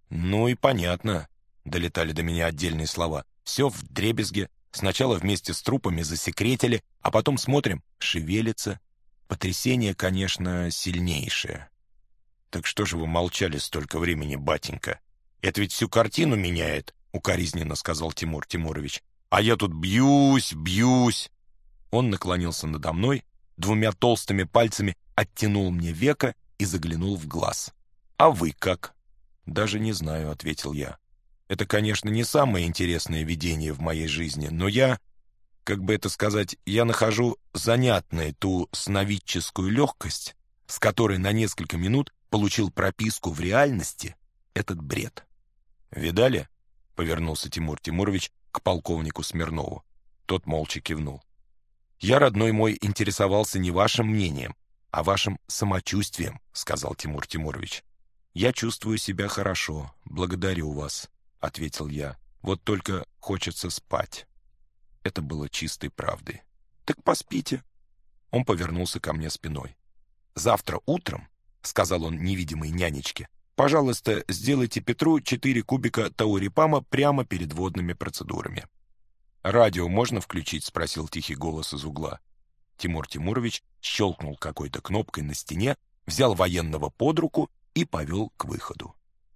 «Ну и понятно», — долетали до меня отдельные слова. «Все вдребезги. Сначала вместе с трупами засекретили, а потом смотрим — шевелится. Потрясение, конечно, сильнейшее». «Так что же вы молчали столько времени, батенька? Это ведь всю картину меняет», — укоризненно сказал Тимур Тимурович. «А я тут бьюсь». Он наклонился надо мной, двумя толстыми пальцами оттянул мне веко и заглянул в глаз. «А вы как?» «Даже не знаю», — ответил я. «Это, конечно, не самое интересное видение в моей жизни, но я, как бы это сказать, я нахожу занятной ту сновидческую легкость, с которой на несколько минут получил прописку в реальности этот бред». «Видали?» — повернулся Тимур Тимурович к полковнику Смирнову. Тот молча кивнул. «Я, родной мой, интересовался не вашим мнением, а вашим самочувствием», — сказал Тимур Тимурович. «Я чувствую себя хорошо, благодарю вас», — ответил я. «Вот только хочется спать». Это было чистой правдой. «Так поспите». Он повернулся ко мне спиной. «Завтра утром», — сказал он невидимой нянечке, «пожалуйста, сделайте Петру 4 кубика таурипама прямо перед водными процедурами». «Радио можно включить?» — спросил тихий голос из угла. Тимур Тимурович щелкнул какой-то кнопкой на стене, взял военного под руку и повел к выходу.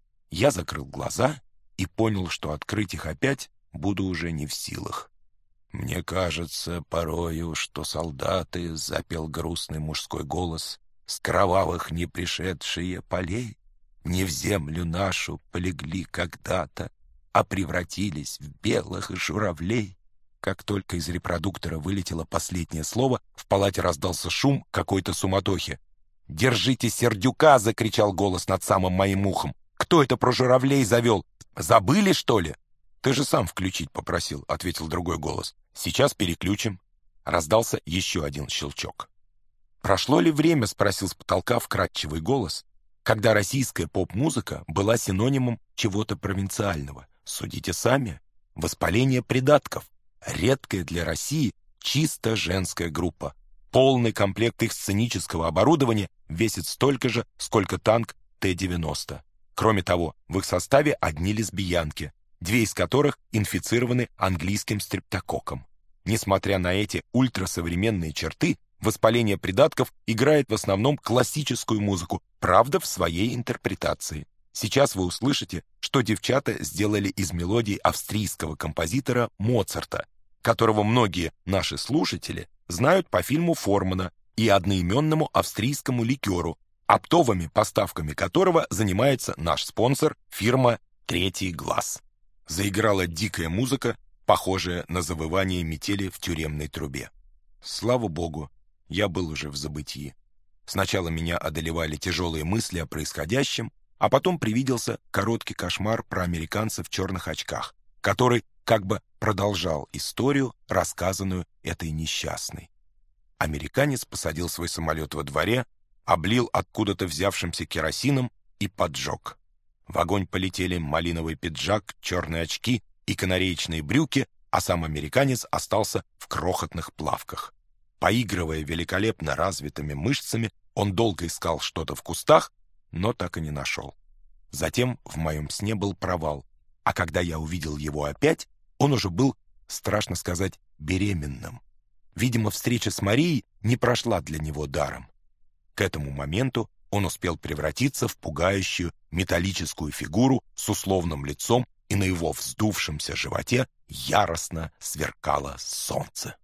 Я закрыл глаза и понял, что открыть их опять буду уже не в силах. «Мне кажется порою, что солдаты, — запел грустный мужской голос, — с кровавых не пришедшие полей не в землю нашу полегли когда-то, а превратились в белых журавлей». Как только из репродуктора вылетело последнее слово, в палате раздался шум какой-то суматохи. «Держите Сердюка!» — закричал голос над самым моим ухом. «Кто это про журавлей завел? Забыли, что ли?» «Ты же сам включить попросил», — ответил другой голос. «Сейчас переключим». Раздался еще один щелчок. «Прошло ли время?» — спросил с потолка вкрадчивый голос, когда российская поп-музыка была синонимом чего-то провинциального. Судите сами. Воспаление придатков. Редкая для России чисто женская группа. Полный комплект их сценического оборудования весит столько же, сколько танк Т-90. Кроме того, в их составе одни лесбиянки, 2 из которых инфицированы английским стрептококком. Несмотря на эти ультрасовременные черты, воспаление придатков играет в основном классическую музыку, правда, в своей интерпретации. Сейчас вы услышите, что девчата сделали из мелодий австрийского композитора Моцарта, которого многие наши слушатели знают по фильму Формана и одноименному австрийскому ликеру, оптовыми поставками которого занимается наш спонсор, фирма «Третий глаз». Заиграла дикая музыка, похожая на завывание метели в тюремной трубе. Слава богу, я был уже в забытии. Сначала меня одолевали тяжелые мысли о происходящем, а потом привиделся короткий кошмар про американца в черных очках, который как бы продолжал историю, рассказанную этой несчастной. Американец посадил свой самолет во дворе, облил откуда-то взявшимся керосином и поджег. В огонь полетели малиновый пиджак, черные очки и канареечные брюки, а сам американец остался в крохотных плавках. Поигрывая великолепно развитыми мышцами, он долго искал что-то в кустах, но так и не нашел. Затем в моем сне был провал, а когда я увидел его опять, он уже был, страшно сказать, беременным. Видимо, встреча с Марией не прошла для него даром. К этому моменту он успел превратиться в пугающую металлическую фигуру с условным лицом, и на его вздувшемся животе яростно сверкало солнце.